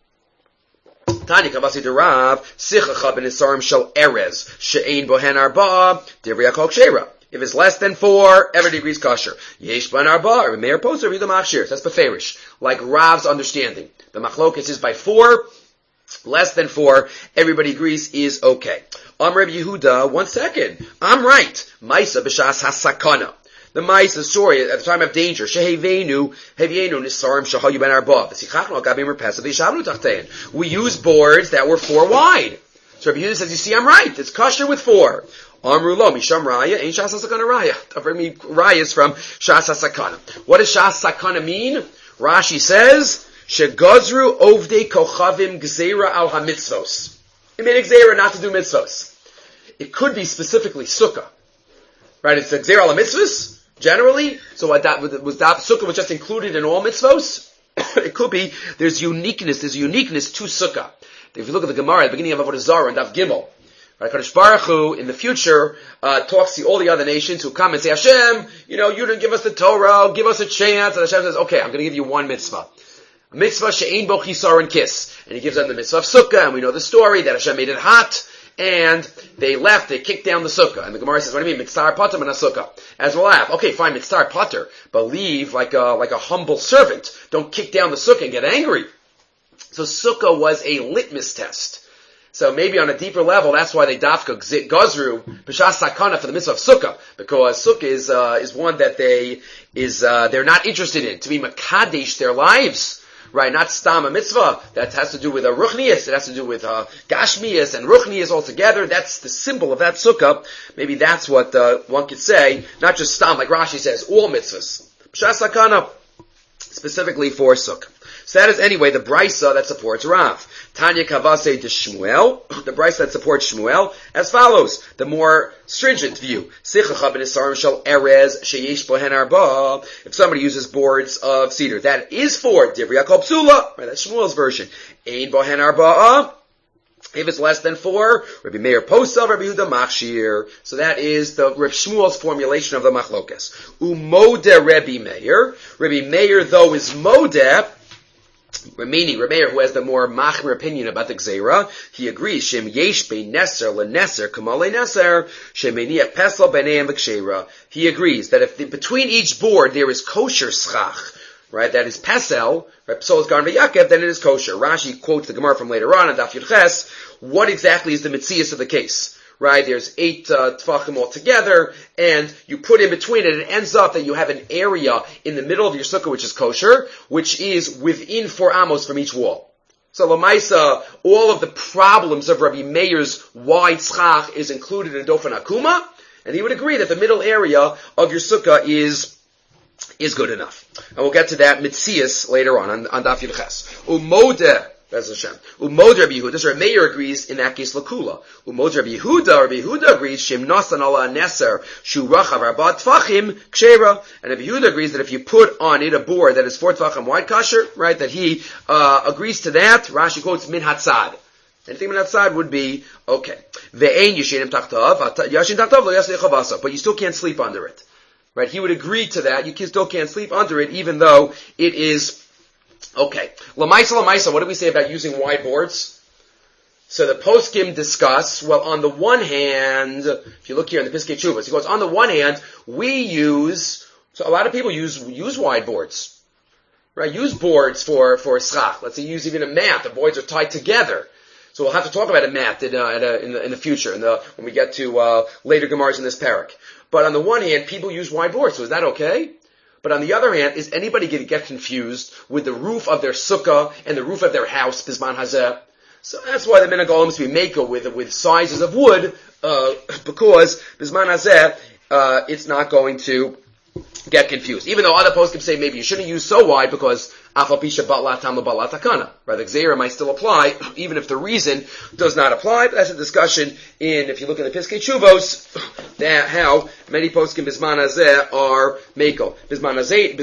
Tanya Kavasi to Rav, Sichacha ben Isarim shel Erez, She'ein Bohen Arba, Divrei Yaakov Sheira. If it's less than 4, every degree is kosher. Yesh ben Arba, or Meir Poser, Yehuda Machshir. That's beferish. Like Rav's understanding. The machlokas is by 4, less than 4, everybody agrees is okay. Rabbi Yehuda, 1 second. I'm right. Maisa b'shas hasakana. The Maisa story at the time of danger. Sheheveinu nisarim shahayu ben arba. V'sichachnu agabim repesiv v'yishavnu tachtein. We use boards that were 4 wide. So Rabbi Yehuda says, you see, I'm right. It's kosher with 4. Amru lo misham raya ain't shas hasakana raya. Raya is from shas hasakana. What does shas hasakana mean? Rashi says, shegazru ovdei kochavim gzeira al hamitzvos. It made a gzeira not to do mitzvos. It could be specifically sukkah. Right? It's a gzeira al mitzvos. Generally, so was that sukkah was just included in all mitzvos? It could be. There's a uniqueness to sukkah. If you look at the Gemara at the beginning of Avodah Zarah and Daf Gimel, right, Kadosh Baruch Hu in the future talks to all the other nations who come and say, Hashem, you didn't give us the Torah, give us a chance. And Hashem says, okay, I'm going to give you one mitzvah. A mitzvah she'ein bo chisar and kiss. And he gives them the mitzvah of sukkah, and we know the story that Hashem made it hot. And they left, they kicked down the sukkah. And the Gemara says, what do you mean? Mitzar pater and a sukkah. As we'll laugh. Okay, fine, mitzar pater. But leave like a humble servant. Don't kick down the sukkah and get angry. So sukkah was a litmus test. So maybe on a deeper level, that's why they dafka gazru b'shas sakana for the mitzvah of sukkah. Because sukkah is one that they're not interested in. To be makadesh their lives. Right, not stam a mitzvah. That has to do with a ruchnias. It has to do with gashmias and ruchnias altogether. That's the symbol of that sukkah. Maybe that's what one could say. Not just stam, like Rashi says, all mitzvahs. B'shas sakana, specifically for sukkah. So that is anyway the brisa that supports Rav. Tanya Kavase de Shmuel, the brisa that supports Shmuel, as follows. The more stringent view. Sichacha ben Isarim shel Erez sheyesh bohen arba. If somebody uses boards of cedar, that is for Divrei Yaakov Psula. Right, that's Shmuel's version. Ein bohen arba. If it's less than 4, Rabbi Meir Posel, Rabbi Yehuda Machshir. So that is the Rabbi Shmuel's formulation of the machlokas. Umode Rabbi Meir. Rabbi Meir, though, is modeh. Meaning, Rabbi Meir, who has the more machmer opinion about the gzeira, he agrees. Shem yesh bein neser leneser kamale neser shemeniach pesel b'neim v'ksheira. He agrees that if between each board there is kosher schach, right, that is pesel, right, pesol is garn v'yakev, then it is kosher. Rashi quotes the Gemara from later on Daf Yud Ches. What exactly is the mitzias of the case? Right, there's 8 tefachim altogether, and you put in between it, and it ends up that you have an area in the middle of your sukkah which is kosher, which is within 4 amos from each wall. So Lamaisa, all of the problems of Rabbi Meir's wide schach is included in Dofen Akuma, and he would agree that the middle area of your sukkah is good enough. And we'll get to that mitzias later on Daf Yud Ches. Umodeh. That's Hashem. Umod Rabbi Yehuda, so Rabbi Meir agrees in that case lakula. Umod Rabbi Yehuda agrees Shem nasan ala neser shu rachav arba tfachim kshera. And Rabbi Yehuda agrees that if you put on it a board that is 4 tfachim wide kosher, right, that he agrees to that. Rashi quotes min hatzad. Anything min hatzad would be okay. Ve'ein yishenim tachtav, yashin tachtav lo yasei chavasa, but you still can't sleep under it. Right? He would agree to that. You still can't sleep under it, even though it is okay. Lamaisa, what do we say about using wide boards? So the poskim discuss, well, on the one hand, if you look here in the Piskei Teshuvos, he goes, on the one hand, so a lot of people use wide boards. Right? Use boards for schach. Let's say use even a mat. The boards are tied together. So we'll have to talk about a mat in the future, when we get to later Gemaras in this parak. But on the one hand, people use wide boards, so is that okay? But on the other hand, is anybody going to get confused with the roof of their sukkah and the roof of their house, Bisman Hazeh? So that's why the minhag olam is to be makel with sizes of wood, because Bisman Hazeh, it's not going to get confused. Even though other poskim say maybe you shouldn't use so wide because afal pisha batla tamla batla takana. Right? The gzeira might still apply, even if the reason does not apply. But that's a discussion if you look at the Piskei Teshuvos, how many poskim bisman hazeh are mekel. Bisman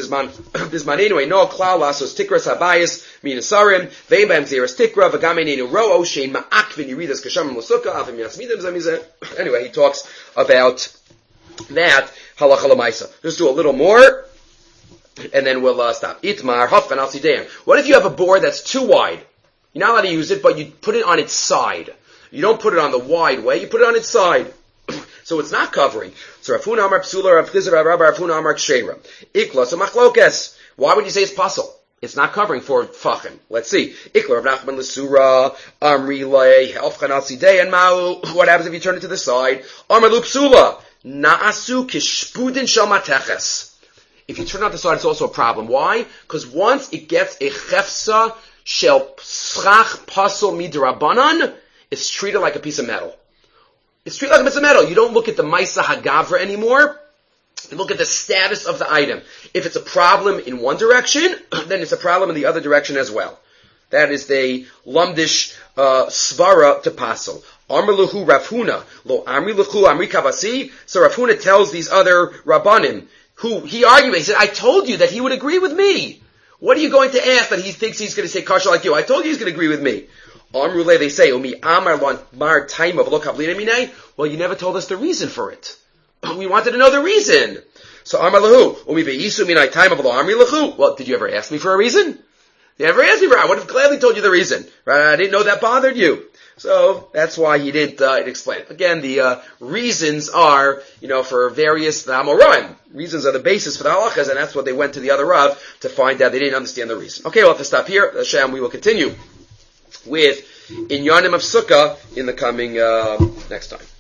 anyway, no klal lasos tikras habayis minasarim ve'im b'hem gzeiras tikra v'gamenenu ro'o shein ma'akvin yiridas kashamim l'sukkah avim yasmidim zamizeh. Anyway, he talks about that. Halacha l'maisa. Just do a little more, and then we'll stop. Itmar hafkan al sideyim. What if you have a board that's too wide? You're not allowed to use it, but you put it on its side. You don't put it on the wide way. You put it on its side, so it's not covering. So Rafuna Amar Psula, Rav Chizar, Rabbi Rafuna Amar Ksheira. Ikla so machlokes. Why would you say it's pasul? It's not covering for fachim. Let's see. Ikla Rav Nachman l'sura Amri le hafkan al sideyim ma'u. What happens if you turn it to the side? Amar lu Psula. Na'asu kishpudin shel mateches. If you turn out the side, it's also a problem. Why? Because once it gets a chefsa shel schach pasol midrabanan, it's treated like a piece of metal. It's treated like a piece of metal. You don't look at the maisa hagavra anymore. You look at the status of the item. If it's a problem in one direction, then it's a problem in the other direction as well. That is the lumdish svara to pasol. Amr luhu Rafuna, lo amri luhu amri kavasi. So Rafuna tells these other rabbanim, who he argued, he said, I told you that he would agree with me. What are you going to ask that he thinks he's going to say kasha like you? I told you he's going to agree with me. Amrule, they say, Umi amar lon mar time of lo kavlina minay. Well, you never told us the reason for it. We wanted to know the reason. So amar lahu, Umi beisu minay time of lo amri lahu. Well, did you ever ask me for a reason? You never asked me for it. I would have gladly told you the reason. Right? I didn't know that bothered you. So that's why he didn't explain it. Again, the reasons are, for various the Amoraim. Reasons are the basis for the halachas, and that's what they went to the other Rav to find out they didn't understand the reason. Okay, we'll have to stop here. Hashem, we will continue with Inyanim of Sukkah in the coming next time.